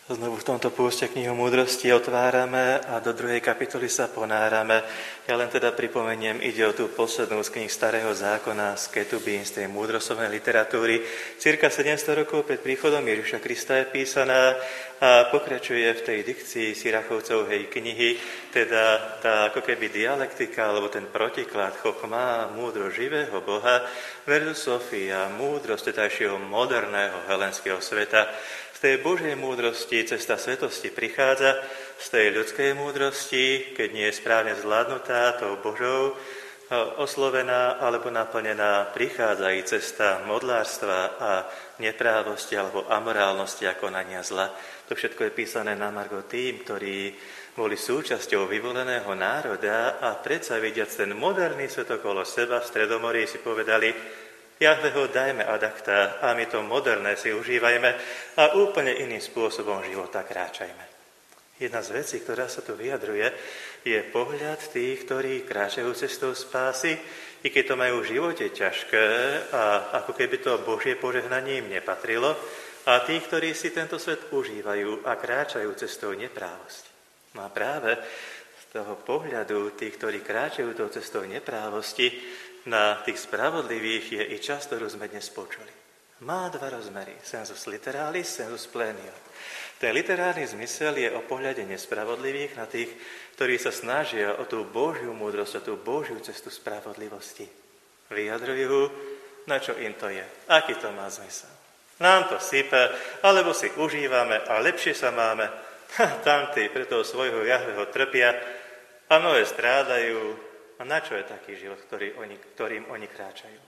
Znovu v tomto pôste knihu múdrosti otvárame a do 2. kapitoly sa ponárame. Ja len teda pripomeniem, ide o tú poslednú z kníh Starého zákona, z Ketubín, z tej múdroslovnej literatúry. Cirka 700 rokov pred príchodom Ježiša Krista je písaná a pokračuje v tej dikcii Sirachovcovej knihy, teda tá ako keby dialektika, alebo ten protiklad chochma, múdro živého Boha versus Sofia, múdrosť tedajšieho moderného helenského sveta. Z tej Božej múdrosti cesta svetosti prichádza, z tej ľudskej múdrosti, keď nie je správne zvládnutá tou Božou, oslovená alebo naplnená, prichádza i cesta modlárstva a neprávosti alebo amorálnosti a konania zla. To všetko je písané na margo tým, ktorí boli súčasťou vyvoleného národa a predsa vidiac ten moderný svet okolo seba v Stredomorí si povedali: Jahveho dajme ad acta a my to moderné si užívajme a úplne iným spôsobom života kráčajme. Jedna z vecí, ktorá sa tu vyjadruje, je pohľad tých, ktorí kráčajú cestou spásy, i keď to majú v živote ťažké a ako keby to Božie požehnanie im nepatrilo, a tých, ktorí si tento svet užívajú a kráčajú cestou neprávosti. No a práve z toho pohľadu tých, ktorí kráčajú tou cestou neprávosti, na tých spravodlivých je i časť, ktorú sme dnes počuli. Má dva rozmery. Sensus literalis, sensus plenior. Ten literárny zmysel je o pohľade nespravodlivých na tých, ktorí sa snažia o tú Božiu múdrosť, o tú Božiu cestu spravodlivosti. Vyjadrujú, na čo im to je. Aký to má zmysel. Nám to sype, alebo si užívame a lepšie sa máme. Tamtí pre toho svojho Jahveho trpia a mnohé strádajú. A na čo je taký život, ktorým oni kráčajú?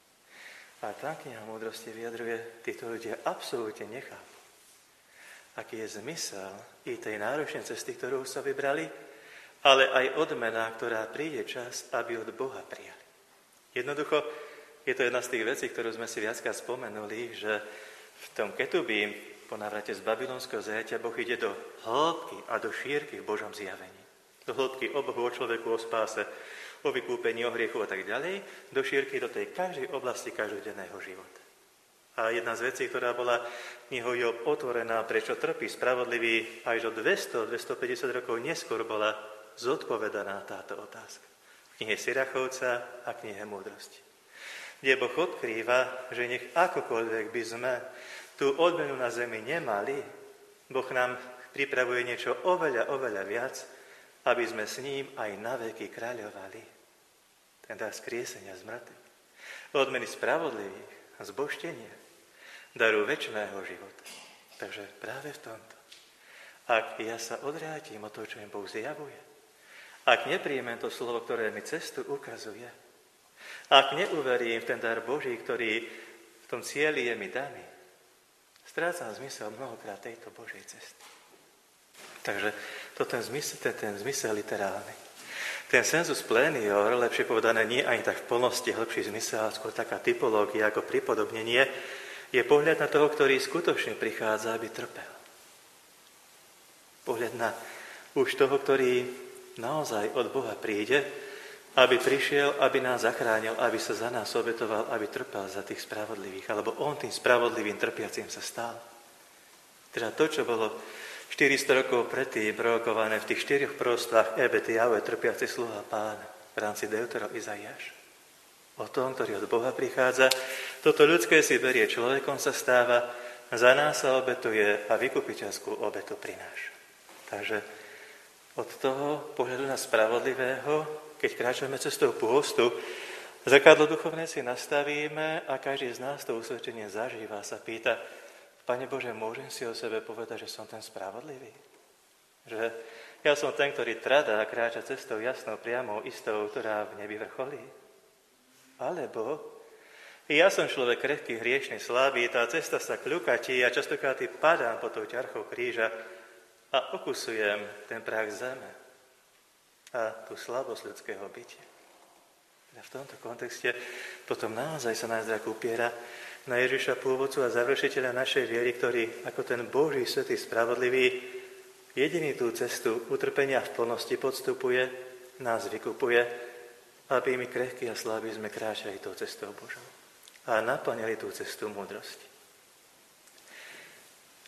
A tá kniha múdrosti vyjadruje, títo ľudia absolútne nechápu, aký je zmysel i tej náročnej cesty, ktorú sa vybrali, ale aj odmena, ktorá príde čas, aby od Boha prijali. Jednoducho, je to jedna z tých vecí, ktorú sme si viackrát spomenuli, že v tom Ketubín, po návrate z babylonského zajatia, Boh ide do hĺbky a do šírky v Božom zjavení. Do hĺbky o Bohu, o človeku, o spáse, o vykúpení, o hriechu a tak ďalej, do šírky do tej každej oblasti každodenného života. A jedna z vecí, ktorá bola knihou Job otvorená, prečo trpí spravodlivý, až do 200-250 rokov neskôr bola zodpovedaná táto otázka. V knihe Sirachovca a knihe Múdrosti. Kde Boh odkrýva, že nech akokoľvek by sme tú odmenu na zemi nemali, Boh nám pripravuje niečo oveľa, oveľa viac, aby sme s ním aj na veky kráľovali. Ten dar skriesenia z mŕtvych, odmeny spravodlivých a zbožtenia, daru večného života. Takže práve v tomto, ak ja sa odvrátim od toho, čo mi Boh zjavuje, ak nepríjmem to slovo, ktoré mi cestu ukazuje, ak neuverím v ten dar Boží, ktorý v tom cieli je mi daný, strácam zmysel mnohokrát tejto Božej cesty. Takže to ten zmysel literálny. Ten sensus plenior, lepšie povedané nie ani tak v plnosti hĺbší zmysel, ale skôr taká typológia ako pripodobnenie, je pohľad na toho, ktorý skutočne prichádza, aby trpel. Pohľad na už toho, ktorý naozaj od Boha príde, aby prišiel, aby nás zachránil, aby sa za nás obetoval, aby trpel za tých spravodlivých, alebo on tým spravodlivým trpiacím sa stal. Teda to, čo bolo 400 rokov predtým prorokované v tých 4 proroctvách Ebed Jahve, trpiaci sluha Pána v rámci Deutero Izaiáš. O tom, ktorý od Boha prichádza, toto ľudské si berie, človekom sa stáva, za nás sa obetuje a vykupiteľskú obetu prináša. Takže od toho pohľadu na spravodlivého, keď kráčame cestou pôstu, zrkadlo duchovné si nastavíme a každý z nás to usvedčenie zažíva, sa pýta: Pane Bože, môžem si o sebe povedať, že som ten spravodlivý? Že ja som ten, ktorý tradá a kráča cestou jasnou, priamou, istou, ktorá v nebi vrcholí? Alebo ja som človek krehký, hriešný, slabý, tá cesta sa kľukatí a častokrát padám pod tou ťarchou kríža a okusujem ten prach zeme a tú slabosť ľudského bytia. V tomto kontexte potom naozaj sa nás zrak upiera na Ježiša, pôvodcu a završiteľa našej viery, ktorý ako ten Boží svätý spravodlivý jediný tú cestu utrpenia v plnosti podstupuje, nás vykupuje, aby my krehkí a slabí sme kráčali tou cestou Božou a naplňali tú cestu múdrosti.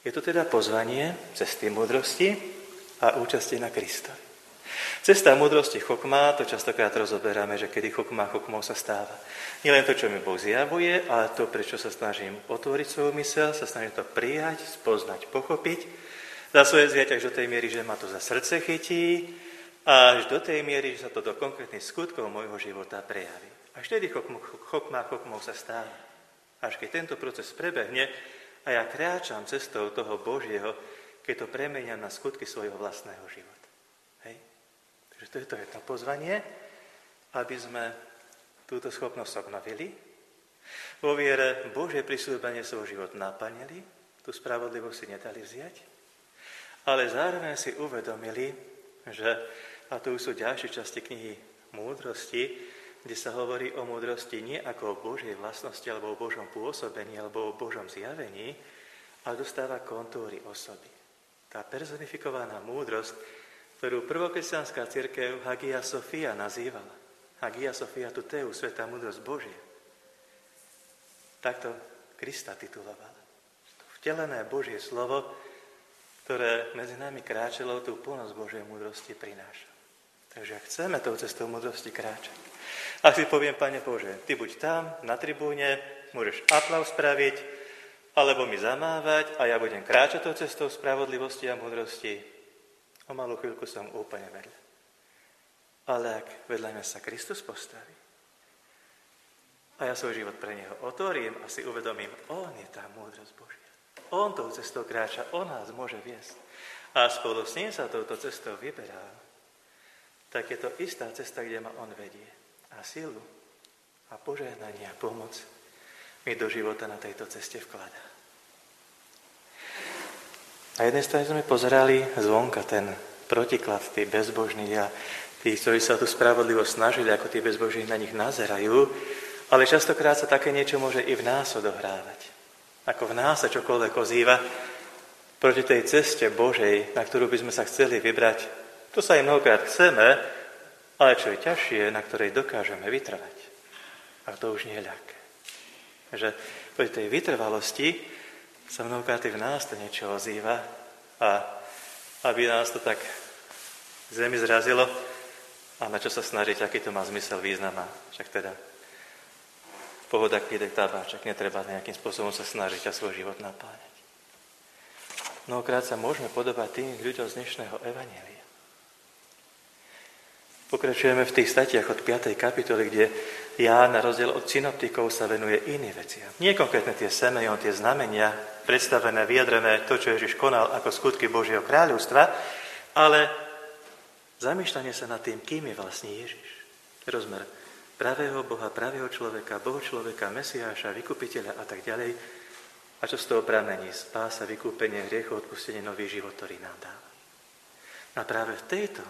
Je to teda pozvanie cesty múdrosti a účasti na Kristovi. Cesta múdrosti chokma, to častokrát rozoberáme, že kedy chokmou sa stáva. Nie len to, čo mi Boh zjavuje, ale to, prečo sa snažím otvoriť svoju myseľ, sa snažím to prijať, spoznať, pochopiť, za svoje zjať až do tej miery, že ma to za srdce chytí, a až do tej miery, že sa to do konkrétnych skutkov môjho života prejaví. Až vtedy chokmou sa stáva. Až keď tento proces prebehne a ja kráčam cestou toho Božieho, keď to premeniam na skutky svojho vlastného života. Hej? Takže to je to pozvanie, aby sme túto schopnosť obnovili, vo viere Božie prisľúbenie svoj život naplnili, tú spravodlivosť si nedali vziať, ale zároveň si uvedomili, že, a tu sú ďalšie časti knihy Múdrosti, kde sa hovorí o múdrosti nie ako o Božej vlastnosti, alebo o Božom pôsobení, alebo o Božom zjavení, ale dostáva kontúry osoby. Tá personifikovaná múdrosť, ktorú prvokresťanská cirkev Hagia Sophia nazývala. Hagia Sophia Tuteu, svätá múdrosť Božia. Takto Krista titulovala. To vtelené Božie slovo, ktoré medzi nami kráčalo, tú plnosť Božej múdrosti prináša. Takže chceme tou cestou múdrosti kráčať. Ak si poviem, Pane Bože, Ty buď tam, na tribúne, môžeš aplauz spraviť, alebo mi zamávať a ja budem kráčať tou cestou spravodlivosti a múdrosti, o malú chvíľku som úplne vedľa. Ale ak vedľa mňa sa Kristus postaví a ja svoj život pre Neho otvorím a si uvedomím, On je tá múdrosť Božia. On tou cestou kráča, On nás môže viesť. A spolu s ním sa touto cestou vyberá. Tak je to istá cesta, kde ma On vedie. A silu a požehnanie a pomoc mi do života na tejto ceste vkladá. Na jednej strane sme pozerali zvonka ten protiklad, tí bezbožní a tí, ktorí sa tú spravodlivosť snažili, ako tí bezbožní na nich nazerajú, ale častokrát sa také niečo môže i v nás odohrávať. Ako v nás sa čokoľvek ozýva proti tej ceste Božej, na ktorú by sme sa chceli vybrať. To sa aj mnohokrát chceme, ale čo je ťažšie, na ktorej dokážeme vytrvať. A to už nie je ľahké. Že pri tej vytrvalosti sa mnohokrát i v nás to niečo ozýva a aby nás to tak zemi zrazilo a na čo sa snažiť, aký to má zmysel, význam a však teda pohoda, pídek, tabáček, netreba nejakým spôsobom sa snažiť a svoj život napáňať. Mnohokrát sa môžeme podobať tým ľuďom z dnešného evanjelia. Pokračujeme v tých statiach od 5. kapitoly, kde Ján na rozdiel od synoptikov sa venuje iným veciam. Nie konkrétne tie semejón, tie znamenia, predstavené, vyjadrené, to, čo Ježiš konal ako skutky Božieho kráľovstva, ale zamýšľanie sa nad tým, kým je vlastne Ježiš. Rozmer pravého Boha, pravého človeka, Bohočloveka, Mesiáša, vykupiteľa a tak ďalej. A čo z toho pramení? Spása, vykúpenie, hriechov, odpustenie, nový život, ktorý nám dáva. A práve v tejto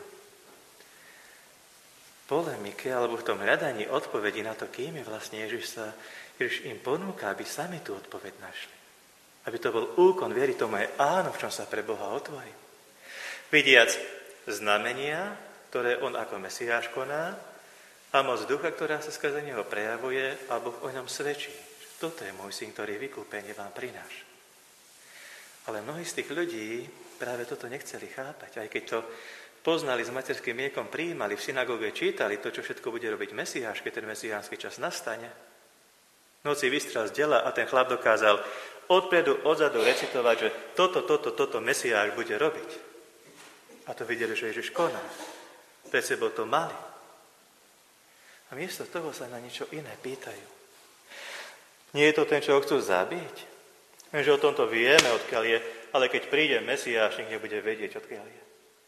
polemike alebo v tom hľadaní odpovedí na to, kým je vlastne Ježiš im ponúka, aby sami tú odpoveď našli. Aby to bol úkon viery, tomu je áno, v čom sa pre Boha otvorí. Vidiac znamenia, ktoré on ako Mesiáš koná, a moc ducha, ktorá sa skrze neho prejavuje, alebo o ňom svedčí. Toto je môj syn, ktorý vykúpenie vám prináša. Ale mnohí z tých ľudí práve toto nechceli chápať, aj keď to poznali s materským mliekom, prijímali, v synagóge čítali to, čo všetko bude robiť Mesiáš, keď ten mesiánsky čas nastane. Noci vystrel z dela a ten chlap dokázal odpredu, odzadu recitovať, že toto Mesiáš bude robiť. A to videli, že Ježiš koná. Pred sebou to mali. A miesto toho sa na niečo iné pýtajú. Nie je to ten, čo ho chcú zabiť? Že o tomto vieme, odkiaľ je, ale keď príde Mesiáš, nik nebude vedieť, odkiaľ je.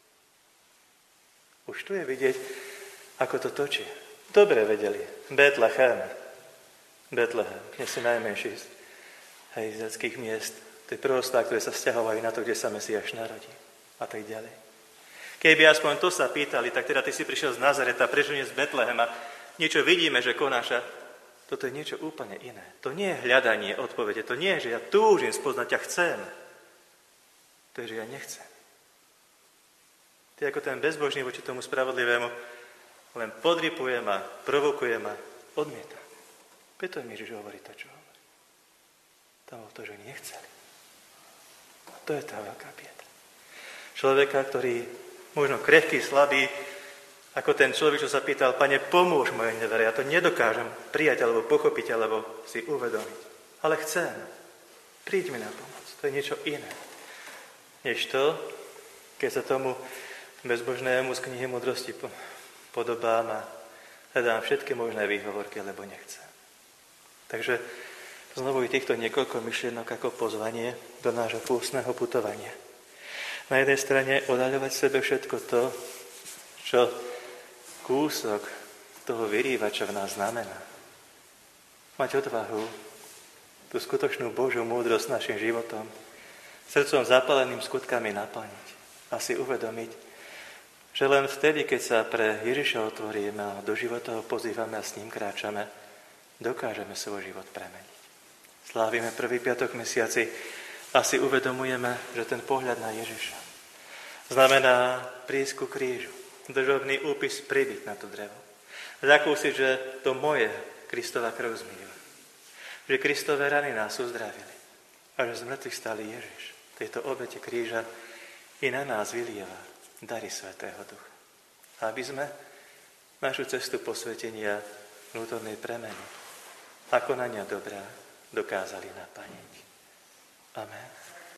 Už tu je vidieť, ako to točí. Dobre vedeli. Betlehem, kde si najmenší z detských miest. To je prvostá, ktoré sa vzťahovajú na to, kde sa Mesiáš narodí. A tak ďalej. Keby aspoň to sa pýtali, tak teda ty si prišiel z Nazareta, prečo nie z Betlehema? Niečo vidíme, že konáš. Toto je niečo úplne iné. To nie je hľadanie odpovede. To nie je, že ja túžim spoznať a chcem. To je, že ja nechcem. Ty ako ten bezbožný voči tomu spravodlivému len podripujem a provokujem a odmietam. Preto im Ježiš hovorí to, čo hovorí. Tam bolo to, že nechceli. To je tá veľká bieda. Človeka, ktorý možno krehký, slabý, ako ten človek, čo sa pýtal, Pane, pomôž mojej nevere, ja to nedokážem prijať, alebo pochopiť, alebo si uvedomiť. Ale chcem. Príď mi na pomoc. To je niečo iné. Než to, keď sa tomu bezbožnému z knihy múdrosti podobám a hľadám všetky možné výhovorky, lebo nechcem. Takže znovu i týchto niekoľko myšlienok ako pozvanie do nášho pústneho putovania. Na jednej strane odhaľovať sebe všetko to, čo kúsok toho vyrývača v nás znamená. Mať odvahu, tú skutočnú Božiu múdrosť našim životom, srdcom zapáleným skutkami naplniť a si uvedomiť, že len vtedy, keď sa pre Ježiša otvoríme a do života ho pozývame a s ním kráčame, dokážeme svoj život premeniť. Slávime prvý piatok mesiaci a si uvedomujeme, že ten pohľad na Ježiša znamená prísť ku krížu, držobný úpis pribiť na to drevo. Zakúsiť, že to moje Kristova krv zmýva. Že Kristove rany nás uzdravili a že z mŕtvych stáli Ježiš. Tejto obete kríža i na nás vylieva dary Svätého Ducha. Aby sme našu cestu posvetenia vnútornej premeny a konania dobrá dokázali naplniť. Amen.